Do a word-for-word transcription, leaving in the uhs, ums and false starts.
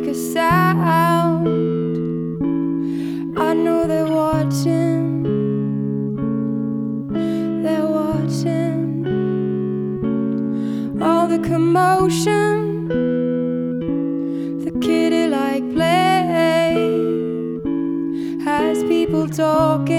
make a sound. I know they're watching, they're watching. All the commotion, the kiddie-like play has people talking.